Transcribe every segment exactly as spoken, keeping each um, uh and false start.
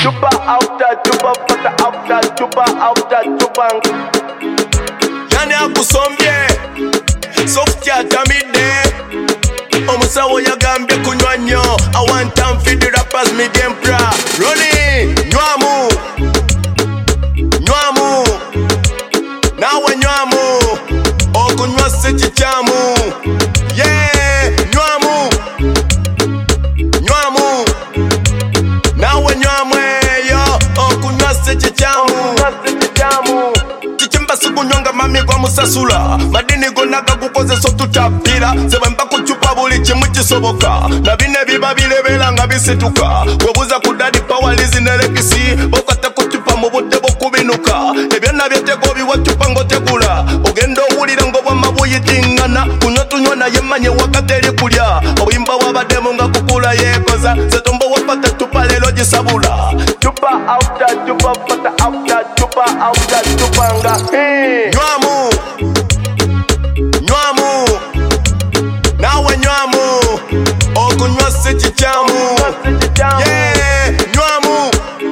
chupa after chupa pata after chupa after chupa. Yani akusombye soft ya tamide. Omusawo yagambye kunywa nnyo. I want time for the rappers me them pra. Ronnie, nywamu nywamu nawe nywamu okunywa si kikyamu. Yeah, nywamu nywamu nawe nywamu eyo okunywa si kikyamu. Kichimba sikunyonga mami kwa musasula. Madini gonaga kukozesa otutapira. Sebe mpa kuchupa buli kimu kisoboka. Na bine biba bilebera nga bisituka. Webuza ku Daddy Powerlizi ne Lekisi. Bokata kuchupa mu budde bw'okubinuka. Ebyonna byetego biwachupa ng'otegula. Ogenda owulira ng'obwama buyitingana. Kunywa tunywa naye manye wakati eri kulya. Obuyimba bw'abaddemu nga kukula yeekoza. Setombo wapata chupa leero gisabula. Chupa after chupa pata after chupa after chupa nga. Nywamu nywamu nawe nywamu okunywa si kikyamu. Yeah, nywamu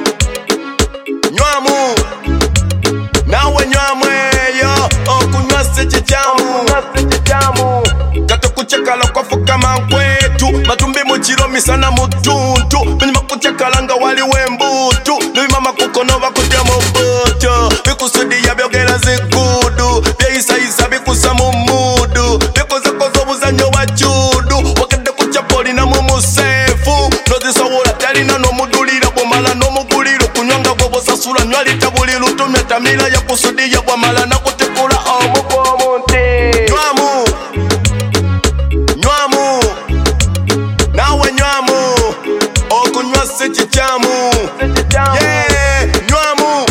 nywamu nawe nywamu eyo okunywa si kikyamu. Kate kuchekala kwafukama nkwetu. Matumbi mukiro misana mutuntu. Binyuma kuchekala nga waliwo embutu. Nibimama kukono bakutya mu buto. Bikusudiya byogera zigudu. Byeyisayisa bikusa mu mudu. Bikozekoza obuzannyo bwa judu. Wakedde kucapa olina mu museefu. Nozisowola talina n'omudulira bw'omala n'omuguliro. Kunywa nga bw'obosasula nywa lita buli lutumya tamira yakusudiya bw'amala nakutikula omuku omunti. Nywamu nywamu nawe nywamu okunywa si kikyamu. Yeah, nywamu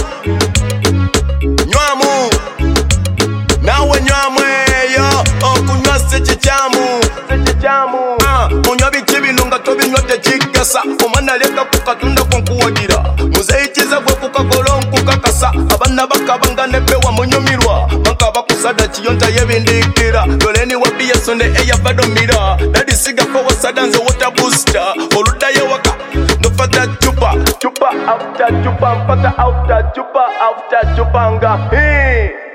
nywamu nawe nywamu eyo okunywa si kikyamu. Ah, kunywa biki bino nga tobinywedde kigasa. Omwana leka ku katunda kwenkuwagira. Muzeyikiza gwe kukakola nkukakasa. Abaana bakabanga nebbewa munyumirwa. Bankaba kusada kiyonta yebindikira. Loleni wabi yasonde eyabadomira. Daddy siga for sada nze water booster. Oluddayo waka nofata chupa chupa after chupa mpaka after chupa after chupa nga. Hey.